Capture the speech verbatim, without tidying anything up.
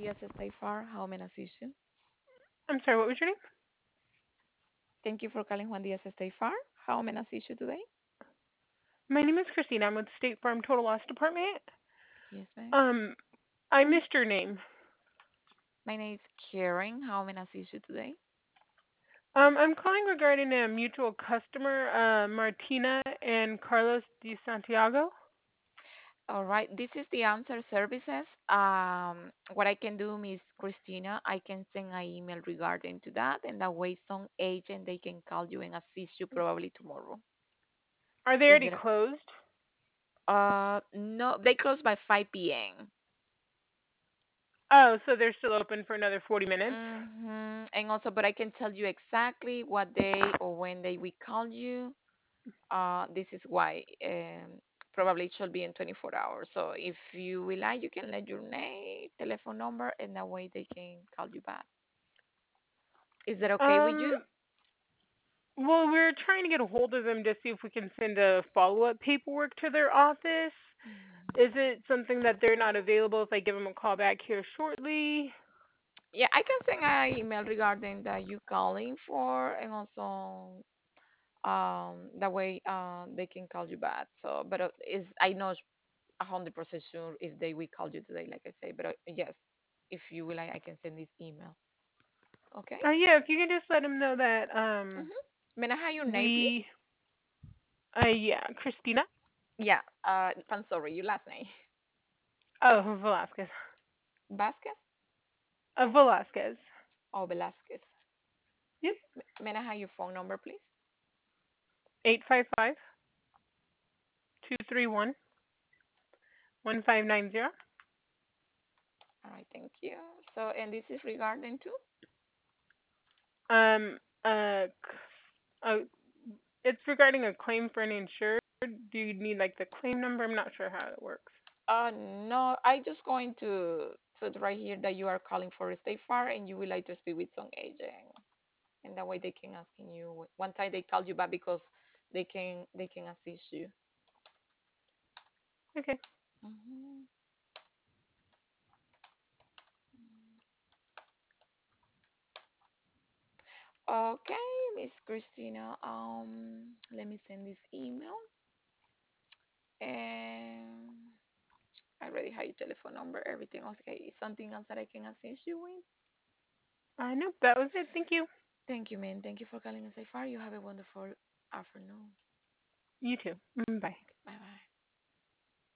Diaz State Farm. How may I assist you? I'm sorry, what was your name? Thank you for calling Juan Diaz State Farm. How may I assist you today? My name is Christina. I'm with State Farm Total Loss Department. Yes, ma'am. Um, I missed your name. My name is Karen. How may I assist you today? Um, I'm calling regarding a mutual customer, uh, Martina and Carlos de Santiago. All right, this is the answer services. Um, what I can do, Miss Christina, I can send an email regarding to that, and that way some agent they can call you and assist you probably tomorrow. Are they Is already there? closed? Uh, no, they close by five p m. Oh, so they're still open for another forty minutes? Mm-hmm. And also, but I can tell you exactly what day or when they will call you. Uh, this is why um, probably it should be in twenty-four hours. So if you will like, you can let your name, telephone number, and that way they can call you back. Is that okay with you? Um, well, we're trying to get a hold of them to see if we can send a follow-up paperwork to their office. Is it something that they're not available if I give them a call back here shortly? Yeah, I can send an email regarding that you calling for, and also um that way uh they can call you back. So, but uh, is I know a hundred percent sure if they will call you today, like I say. But uh, yes, if you will, I, I can send this email. Okay. Uh, yeah, if you can just let them know that um Mm-hmm. May I have your name, we please? uh yeah, Christina. Yeah. Uh, I'm sorry, your last name. Oh, Velasquez. Vasquez Uh, Velasquez. or Velasquez? Yep. May I have your phone number, please? Eight five five two three one one five nine zero. All right, thank you. So, and this is regarding to? Um. Uh. c- uh. It's regarding a claim for an insured. Do you need like the claim number? I'm not sure how it works. Uh, no, I just going to put right here that you are calling for a State Farm and you would like to speak with some agent, and that way they can asking you wh- one time they call you back because they can they can assist you. Okay. Mhm. Okay, Miss Christina. Um, let me send this email, and I already have your telephone number. Everything else okay. Is something else that I can assist you with? Uh. Nope. That was it. Thank you. Thank you, man. Thank you for calling us so far. You have a wonderful afternoon. You too. Mm, bye.